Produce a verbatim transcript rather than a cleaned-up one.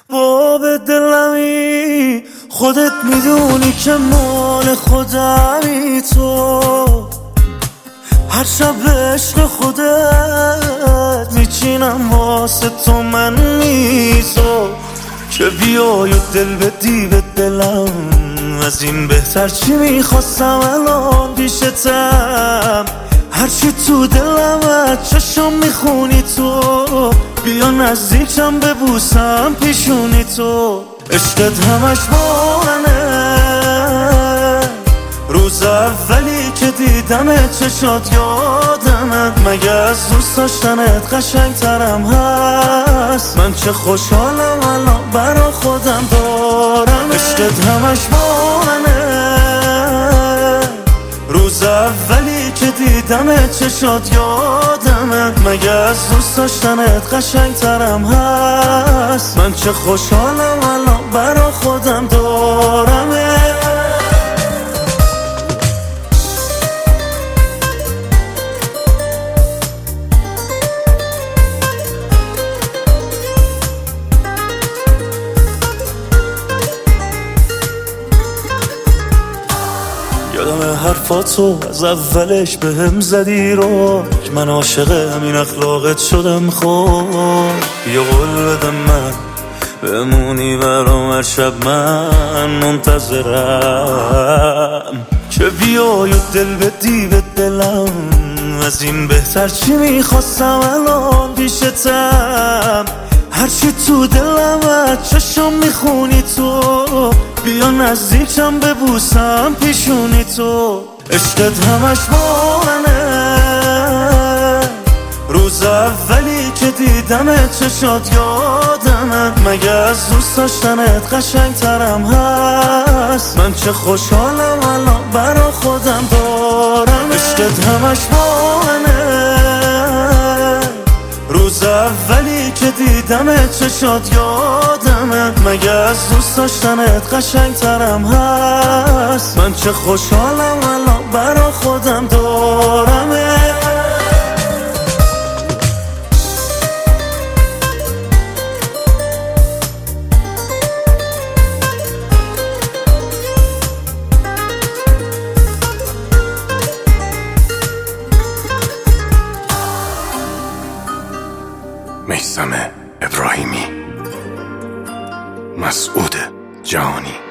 باب دلمی خودت میدونی که مال خودمی تو، هر شب عشق خودت میچینم واسه تو من میزو، که بیای و دل بدی به دلم، از این بهتر چی میخواستم الان پیشتم، هرچی تو دلم از چشم میخونی تو، بیا نزدیکم ببوسم پیشونی تو، عشقت همش با منه، روز اولی که دیدم چشات یادمه، مگه از دوست داشتنت قشنگ ترم هست، من چه خوشحالم الان برا خودم دارم، عشقت همش با منه، روز اولی که دیدم چشات یادمه، مگه از دوست داشتنت قشنگ ترم هست، من چه خوشحالم الان برا خودم دارم. یادم حرفاتو از اولش به هم زدی رو، که من عاشق همین اخلاقت شدم، خب بیا قول بدم من بمونی برام هر شب، من منتظرم که بیای و دل بدی به دلم، از این بهتر چی میخواستم الان پیشتم، هرچی تو دلم از چشم میخونی تو، بیا نزدیکم ببوسم پیشونی تو، عشقت همش با منه، روز اولی که دیدم چشات یادمه، مگه از دوست داشتنت قشنگ ترم هست، من چه خوشحالم الان برا خودم دارم، عشقت همش با منه، روز اولی که دیدم چشات یادمه، مگه از دوست داشتنت قشنگ ترم هست، من چه خوشحالم الان برا خودم دارم. میثم ابراهیمی، مسعود جهانی.